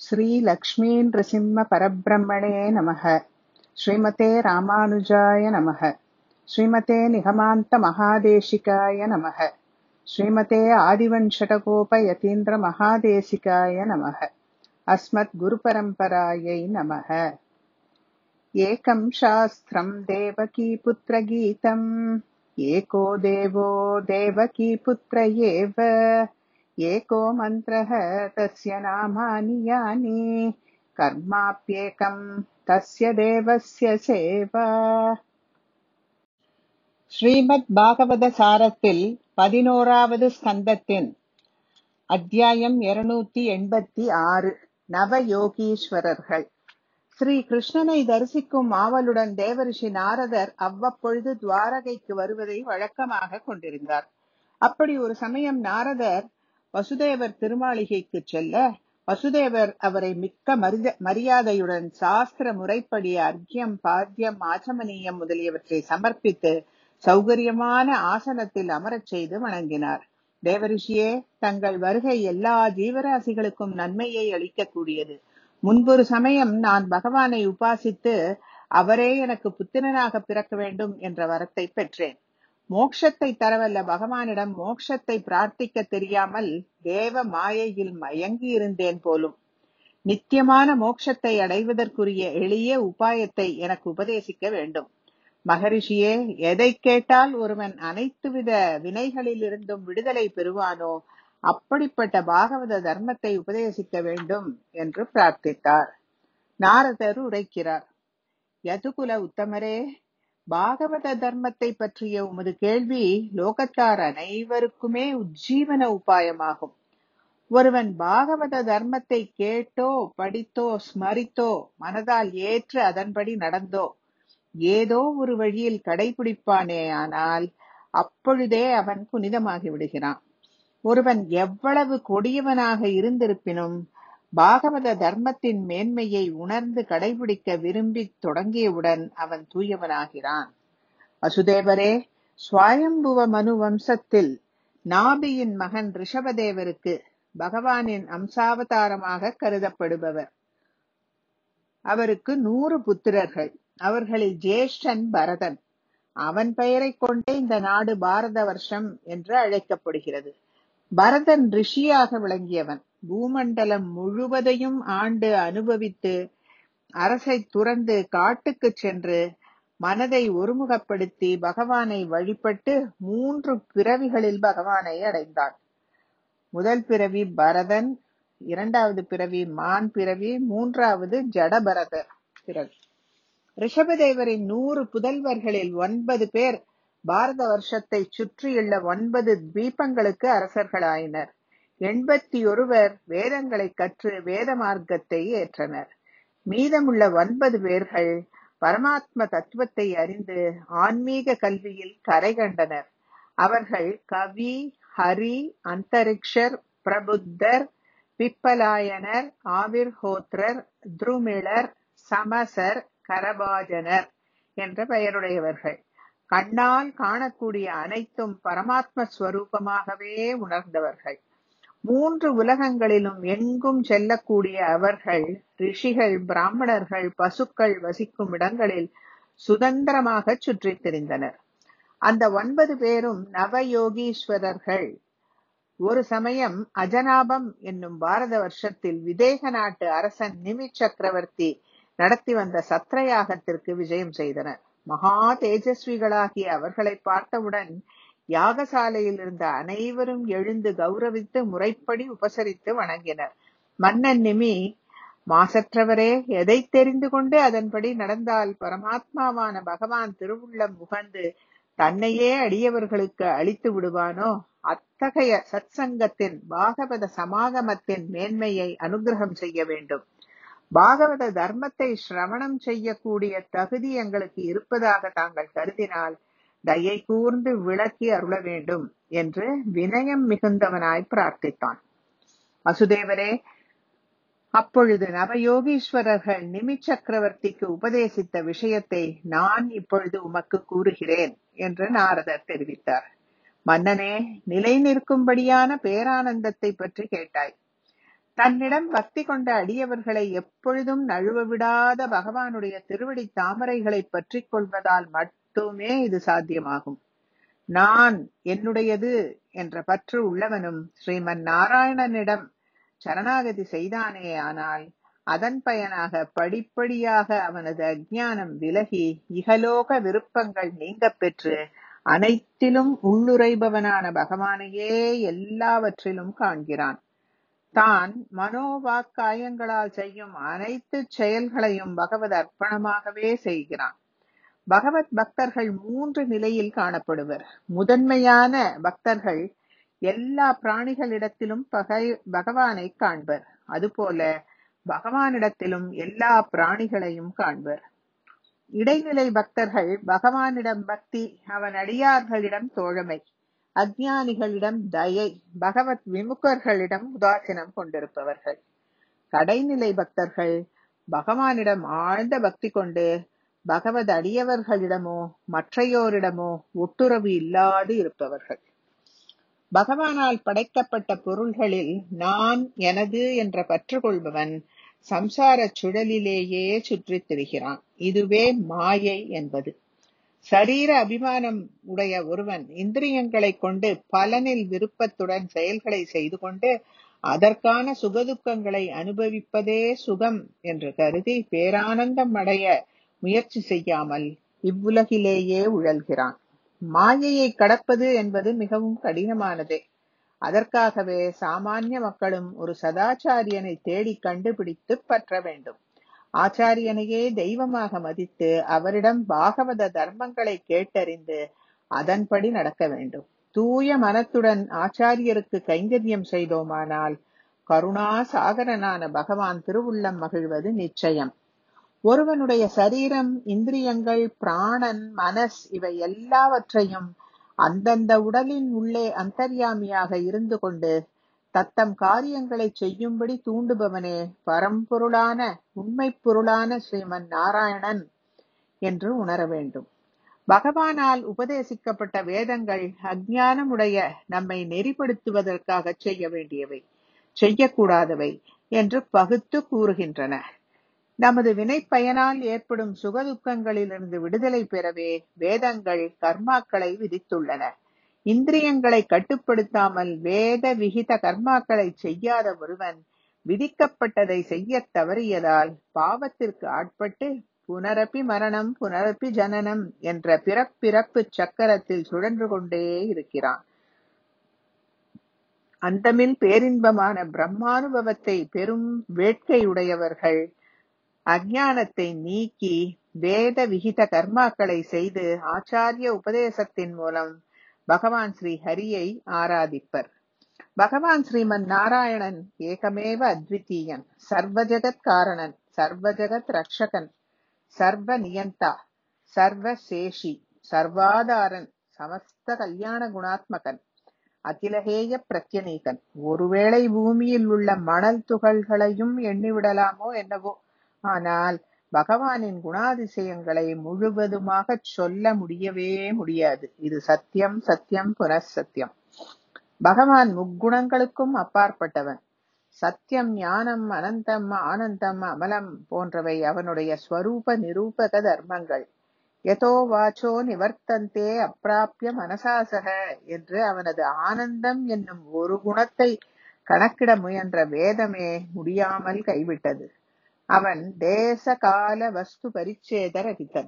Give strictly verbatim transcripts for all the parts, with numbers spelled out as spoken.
श्री लक्ष्मी नृसिंह परब्रह्मणे नमः। श्रीमते रामानुजाय नमः। श्रीमते निगमान्त महादेशिकाय नमः। श्रीमते आदिवंशटकोप यतीन्द्र महादेशिकाय नमः। अस्मत् गुरुपरम्परायै नमः। एकं शास्त्रं देवकीपुत्र गीतम् एको देवो देवकीपुत्र एव एको मन्त्रः तस्य नामानि यानि कर्माप्येकं तस्य देवस्य सेवा. ஸ்ரீமத் பாகவத சாரத்தில் பதினோராவது ஸ்கந்தத்தின் அத்தியாயம் இருநூத்தி எண்பத்தி ஆறு. நவயோகீஸ்வரர்கள். ஸ்ரீ கிருஷ்ணனை தரிசிக்கும் ஆவலுடன் தேவரிஷி நாரதர் அவ்வப்பொழுது துவாரகைக்கு வருவதை வழக்கமாக கொண்டிருந்தார். அப்படி ஒரு சமயம் நாரதர் வசுதேவர் திருமாளிகைக்கு செல்ல, வசுதேவர் அவரை மிக்க மரியாதையுடன் சாஸ்திர முறைப்படி அர்க்கியம், பாத்தியம், ஆச்சமனியம் முதலியவற்றை சமர்ப்பித்து சௌகரியமான ஆசனத்தில் அமரச் செய்து வணங்கினார். தேவரிஷியே, தங்கள் வருகை எல்லா ஜீவராசிகளுக்கும் நன்மையை அளிக்கக்கூடியது. முன்பொரு சமயம் நான் பகவானை உபாசித்து அவரே எனக்கு புத்திரனாக பிறக்க வேண்டும் என்ற வரத்தை பெற்றேன். மோட்சத்தை தரவல்ல பகவானிடம் மோட்சத்தை பிரார்த்திக்க தெரியாமல் தேவ மாயையில் மயங்கி இருந்தேன் போலும். நித்தியமான மோட்சத்தை அடைவதற்குரிய எளிய உபாயத்தை எனக்கு உபதேசிக்க வேண்டும். மகரிஷியே, எதை கேட்டால் ஒருவன் அனைத்து வித வினைகளில் இருந்தும் விடுதலை பெறுவானோ அப்படிப்பட்ட பாகவத தர்மத்தை உபதேசிக்க வேண்டும் என்று பிரார்த்தித்தார். நாரதர் உரைக்கிறார். யதுகுல உத்தமரே, பாகவத தர்மத்தை பற்றிய உமது கேள்வி லோகத்தார் அனைவருக்குமே உஜ்ஜீவன உபாயமாகும். ஒருவன் பாகவத தர்மத்தை கேட்டோ படித்தோ ஸ்மரித்தோ மனதால் ஏற்று அதன்படி நடந்தோ ஏதோ ஒரு வழியில் கடைபிடிப்பானே ஆனால் அப்பொழுதே அவன் புனிதமாகி விடுகிறான். ஒருவன் எவ்வளவு கொடியவனாக இருந்திருப்பினும் பாகவத தர்மத்தின் மேன்மையை உணர்ந்து கடைபிடிக்க விரும்பி தொடங்கியவுடன் அவன் தூயவனாகிறான். வசுதேவரே, ஸ்வயம்புவ மனு வம்சத்தில் நாபியின் மகன் ரிஷபதேவருக்கு பகவானின் அம்சாவதாரமாக கருதப்படுபவர். அவருக்கு நூறு புத்திரர்கள். அவர்களில் ஜேஷ்டன் பரதன். அவன் பெயரை கொண்டே இந்த நாடு பாரத வருஷம் என்று அழைக்கப்படுகிறது. பரதன் ரிஷியாக விளங்கியவன். பூமண்டலம் முழுவதையும் ஆண்டு அனுபவித்து அரசை துறந்து காட்டுக்கு சென்று மனதை ஒருமுகப்படுத்தி பகவானை வழிபட்டு மூன்று பிறவிகளில் பகவானை அடைந்தான். முதல் பிறவி பரதன், இரண்டாவது பிறவி மான் பிறவி, மூன்றாவது ஜடபரத பிறவி. ரிஷபதேவரின் நூறு புதல்வர்களில் ஒன்பது பேர் பாரத வருஷத்தை சுற்றியுள்ள ஒன்பது தீபங்களுக்கு அரசர்களாயினர். எண்பத்தி ஒருவர் வேதங்களை கற்று வேத மார்க்கத்தை ஏற்றனர். மீதமுள்ள ஒன்பது பேர்கள் பரமாத்ம தத்துவத்தை அறிந்து ஆன்மீக கல்வியில் கரை கண்டனர். அவர்கள் கவி, ஹரி, அந்தரிக்ஷர், பிரபுத்தர், பிப்பலாயனர், ஆவிர்ஹோத்ரர், துருமிளர், சமசர், கரபாஜனர் என்ற பெயருடையவர்கள். கண்ணால் காணக்கூடிய அனைத்தும் பரமாத்ம ஸ்வரூபமாகவே உணர்ந்தவர்கள். மூன்று உலகங்களிலும் எங்கும் செல்லக்கூடிய அவர்கள் ரிஷிகள், பிராமணர்கள், பசுக்கள் வசிக்கும் இடங்களில் சுதந்திரமாக சுற்றித் திரிந்தனர். அந்த ஒன்பது பேரும் நவயோகீஸ்வரர்கள். ஒரு சமயம் அஜனாபம் என்னும் பாரத வருஷத்தில் விதேக நாட்டு அரசன் நிமி சக்கரவர்த்தி நடத்தி வந்த சத்ரயாகத்திற்கு விஜயம் செய்தனர். மகா தேஜஸ்விகளாகிய அவர்களை பார்த்தவுடன் யாகசாலையில் இருந்த அனைவரும் எழுந்து கௌரவித்து முறைப்படி உபசரித்து வணங்கினர். மன்னன் நிமி, மாசற்றவரே, எதை தெரிந்து கொண்டு அதன்படி நடந்தால் பரமாத்மாவான பகவான் திருவுள்ளம் முகந்து தன்னையே அடியவர்களுக்கு அளித்து விடுவானோ அத்தகைய சத் சங்கத்தின் பாகவத சமாகமத்தின் மேன்மையை அனுகிரகம் செய்ய வேண்டும். பாகவத தர்மத்தை சிரவணம் செய்யக்கூடிய தகுதி எங்களுக்கு இருப்பதாக தாங்கள் கருதினால் தயை கூர்ந்து விளக்கி அருள வேண்டும் என்று வினயம் மிகுந்தவனாய் பிரார்த்தித்தான். வசுதேவரே, அப்பொழுது நவயோகீஸ்வரர்கள் நிமி சக்கரவர்த்திக்கு உபதேசித்த விஷயத்தை நான் இப்பொழுது உமக்கு கூறுகிறேன் என்று நாரதர் தெரிவித்தார். மன்னனே, நிலை நிற்கும்படியான பேரானந்தத்தை பற்றி கேட்டாய். தன்னிடம் பக்தி கொண்ட அடியவர்களை எப்பொழுதும் நழுவ விடாத பகவானுடைய திருவடி தாமரைகளை பற்றிக் கொள்வதால் மட்டுமே இது சாத்தியமாகும். நான் என்னுடையது என்ற பற்று உள்ளவனும் ஸ்ரீமன் நாராயணனிடம் சரணாகதி செய்தானே ஆனால் அதன் பயனாக படிப்படியாக அவனது அஞ்ஞானம் விலகி இகலோக விருப்பங்கள் நீங்க பெற்று அனைத்திலும் உள்ளுரைபவனான பகவானையே எல்லாவற்றிலும் காண்கிறான். தான் மனோவாக்காயங்களால் செய்யும் அனைத்து செயல்களையும் பகவத் அர்ப்பணமாகவே செய்கிறான். பகவத் பக்தர்கள் மூன்று நிலையில் காணப்படுவர். முதன்மையான பக்தர்கள் எல்லா பிராணிகளிடத்திலும் பகை பகவானை காண்பர். அதுபோல பகவானிடத்திலும் எல்லா பிராணிகளையும் காண்பர். இடைநிலை பக்தர்கள் பகவானிடம் பக்தி, அவன் அடியார்களிடம் தோழமை, அஞ்ஞானிகளிடம் தயை, பகவத் விமுகர்களிடம் உதாசீனம் கொண்டிருப்பவர்கள். கடைநிலை பக்தர்கள் பகவானிடம் ஆழ்ந்த பக்தி கொண்டு பகவத் அடியவர்களிடமோ மற்றையோரிடமோ ஒட்டுறவு இல்லாது இருப்பவர்கள். பகவானால் படைக்கப்பட்ட பொருள்களில் நான் எனது என்ற பற்று கொள்பவன் சம்சார சுழலிலேயே சுற்றித் திரிகிறான். இதுவே மாயை என்பது. சரீர அபிமானம் உடைய ஒருவன் இந்திரியங்களை கொண்டு பலனில் விருப்பத்துடன் செயல்களை செய்து கொண்டு அதற்கான சுகதுக்கங்களை அனுபவிப்பதே சுகம் என்று கருதி பேரானந்தம் அடைய முயற்சி செய்யாமல் இவ்வுலகிலேயே உழல்கிறான். மாயையை கடப்பது என்பது மிகவும் கடினமானதே. அதற்காகவே சாமானிய மக்களும் ஒரு சதாச்சாரியனை தேடி கண்டுபிடித்து பற்ற வேண்டும். ஆச்சாரியனையே தெய்வமாக மதித்து அவரிடம் பாகவத தர்மங்களை கேட்டறிந்து அதன்படி நடக்க வேண்டும். தூய மனத்துடன் ஆச்சாரியருக்கு கைங்கரியம் செய்தோமானால் கருணா சாகரனான பகவான் திருவுள்ளம் மகிழ்வது நிச்சயம். ஒருவனுடைய சரீரம், இந்திரியங்கள், பிராணன், மனஸ் இவை எல்லாவற்றையும் அந்தந்த உடலின் உள்ளே அந்தர்யாமியாக இருந்து கொண்டு தத்தம் காரியங்களை செய்யும்படி தூண்டுபவனே பரம்பொருளான உண்மை பொருளான ஸ்ரீமன் நாராயணன் என்று உணர வேண்டும். பகவானால் உபதேசிக்கப்பட்ட வேதங்கள் அஞ்ஞானமுடைய நம்மை நெறிப்படுத்துவதற்காக செய்ய வேண்டியவை, செய்யக்கூடாதவை என்று பகுத்து கூறுகின்றன. நமது வினை பயனால் ஏற்படும் சுகதுக்கங்களிலிருந்து விடுதலை பெறவே வேதங்கள் கர்மாக்களை விதித்துள்ளன. இந்திரியங்களை கட்டுப்படுத்தாமல் வேத விகித கர்மாக்களை செய்யாத ஒருவன் விதிக்கப்பட்டதை செய்ய தவறியதால் பாவத்திற்கு ஆட்பட்டு புனரப்பி மரணம் புனரப்பி ஜனனம் என்ற பிறப்பிறப்பு சக்கரத்தில் சுழன்று கொண்டே இருக்கிறான். அந்தமில் பேரின்பமான பிரம்மானுபவத்தை பெரும் வேட்கையுடையவர்கள் அஞ்ஞானத்தை நீக்கி வேத விகித கர்மாக்களை செய்து ஆச்சாரிய உபதேசத்தின் மூலம் பகவான் ஸ்ரீ ஹரியை ஆராதிப்பர். பகவான் ஸ்ரீமன் நாராயணன் ஏகமேவ அத்விதீயன், சர்வஜகத் காரணன், சர்வஜகத் ரக்ஷகன், சர்வ நியந்தா, சர்வ சேஷி, சர்வாதாரன், சமஸ்த கல்யாண குணாத்மகன், அகிலகேய பிரத்யநீகன். ஒருவேளை பூமியில் உள்ள மணல் துகள்களையும் எண்ணிவிடலாமோ என்னவோ, ஆனால் பகவானின் குணாதிசயங்களை முழுவதுமாக சொல்ல முடியவே முடியாது. இது சத்தியம் சத்தியம் புனഃசத்தியம். பகவான் முக்குணங்களுக்கும் அப்பாற்பட்டவன். சத்தியம், ஞானம், அனந்தம், ஆனந்தம், அமலம் போன்றவை அவனுடைய ஸ்வரூப நிரூபக தர்மங்கள். யதோ வாச்சோ நிவர்த்தந்தே அப்பிராப்ய மனசாசக என்று அவனது ஆனந்தம் என்னும் ஒரு குணத்தை கணக்கிட முயன்ற வேதமே முடியாமல் கைவிட்டது. அவன் தேச கால வஸ்து பரிச்சேத ரகிதன்.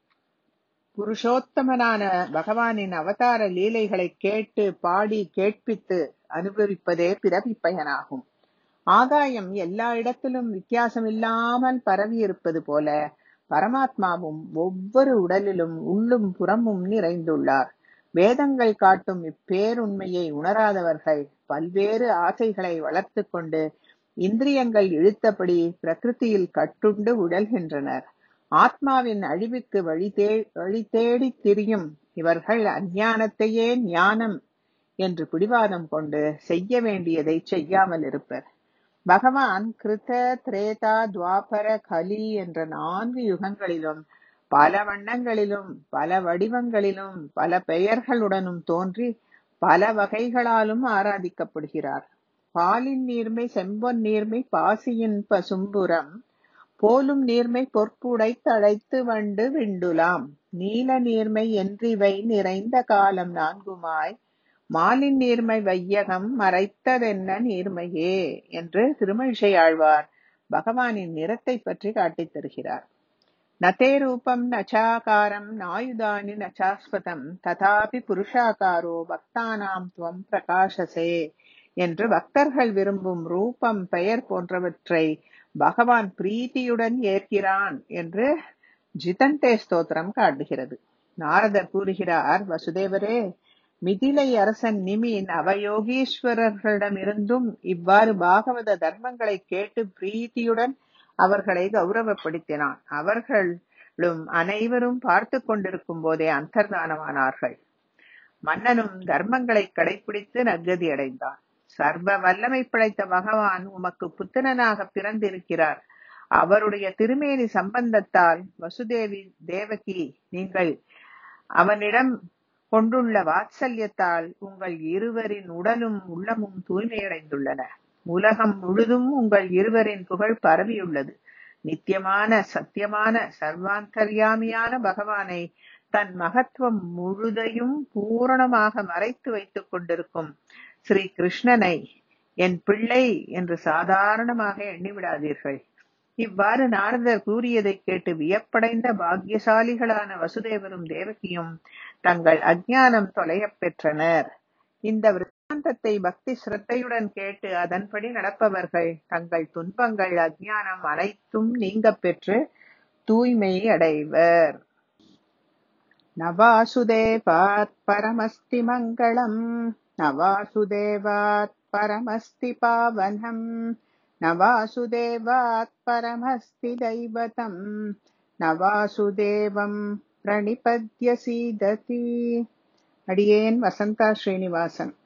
புருஷோத்தமனான பகவானின் அவதார லீலைகளை கேட்டு பாடி கேட்பித்து அனுபவிப்பதே பிறவி பயனாகும். ஆகாயம் எல்லா இடத்திலும் வித்தியாசமில்லாமல் பரவி இருப்பது போல பரமாத்மாவும் ஒவ்வொரு உடலிலும் உள்ளும் புறமும் நிறைந்துள்ளார். வேதங்கள் காட்டும் இப்பேருண்மையை உணராதவர்கள் பல்வேறு ஆசைகளை வளர்த்து கொண்டு இந்திரியங்கள் இழுத்தபடி பிரகிருதியில் கட்டுண்டு உழல்கின்றனர். ஆத்மாவின் அழிவுக்கு வழி தே வழி தேடி திரியும் இவர்கள் அஞ்ஞானத்தையே ஞானம் என்று பிடிவாதம் கொண்டு செய்ய வேண்டியதை செய்யாமல் இருப்பர். பகவான் கிருத, திரேதா, துவாபர, கலி என்ற நான்கு யுகங்களிலும் பல வண்ணங்களிலும் பல வடிவங்களிலும் பல பெயர்களுடனும் தோன்றி பல வகைகளாலும் ஆராதிக்கப்படுகிறார். பாலின் நீர்மை செம்பொன் நீர்மை பாசியின் பசும்புறம் போலும் நீர்மை பொற்புடை தழைத்து வண்டு விண்டுலாம் நீல நீர்மை என்றிவை நிறைந்த காலம் நான்குமாய் மாலின் நீர்மை வையகம் மறைத்ததென்ன நீர்மையே என்று திருமழிசை ஆழ்வார் பகவானின் நிறத்தை பற்றி காட்டித் தருகிறார். நதே ரூபம் நச்சாகாரம் நாயுதானி நச்சாஸ்பதம் ததாபி புருஷாகாரோ பக்தானாம் துவம் பிரகாசசே என்று பக்தர்கள் விரும்பும் ரூபம் பெயர் போன்றவற்றை பகவான் பிரீத்தியுடன் ஏற்கிறான் என்று ஜிதந்தே ஸ்தோத்திரம் காட்டுகிறது. நாரதர் கூறுகிறார், வசுதேவரே, மிதிலை அரசன் நிமின் அவயோகீஸ்வரர்களிடமிருந்தும் இவ்வாறு பாகவத தர்மங்களை கேட்டு பிரீத்தியுடன் அவர்களை கௌரவப்படுத்தினான். அவர்களும் அனைவரும் பார்த்து கொண்டிருக்கும் போதே அந்தர்தானமானார்கள். மன்னனும் தர்மங்களை கடைபிடித்து நற்கதி அடைந்தான். சர்வ வல்லமை படைத்த பகவான் உமக்கு புத்திரனாக பிறந்திருக்கிறார். அவருடைய திருமேனி சம்பந்தத்தால் வசுதேவி தேவகி நீங்கள் அவனிடம் கொண்டுள்ள வாத்சல்யத்தால் உங்கள் இருவரின் உடலும் உள்ளமும் தூய்மையடைந்துள்ளன. உலகம் முழுதும் உங்கள் இருவரின் புகழ் பரவியுள்ளது. நித்தியமான சத்தியமான சர்வாந்தர்யாமியான பகவானை தன் மகத்துவம் முழுதையும் பூரணமாக மறைத்து வைத்துக் கொண்டிருக்கும் ஸ்ரீ கிருஷ்ணனை என் பிள்ளை என்று சாதாரணமாக எண்ணிவிடாதீர்கள். இவ்வாறு நாரதர் கூறியதை கேட்டு வியப்படைந்த பாக்கியசாலிகளான வசுதேவரும் தேவகியும் தங்கள் அஞ்ஞானம் தொலையப் பெற்றனர். இந்த விருத்தாந்தத்தை பக்தி சிரத்தையுடன் கேட்டு அதன்படி நடப்பவர்கள் தங்கள் துன்பங்கள் அஞ்ஞானம் அனைத்தும் நீங்கப் பெற்று தூய்மை அடைவர். நவாசுதேவாத் பரமஸ்தி மங்களம் நவாசுதேவாத் பரமஸ்தி பாவனம் நவாசுதேவாத் பரமஸ்தி தைவதம் நவாசுதேவம் பிரணிபத்ய சீததி. அடியேன் வசந்தா ஸ்ரீனிவாசன்.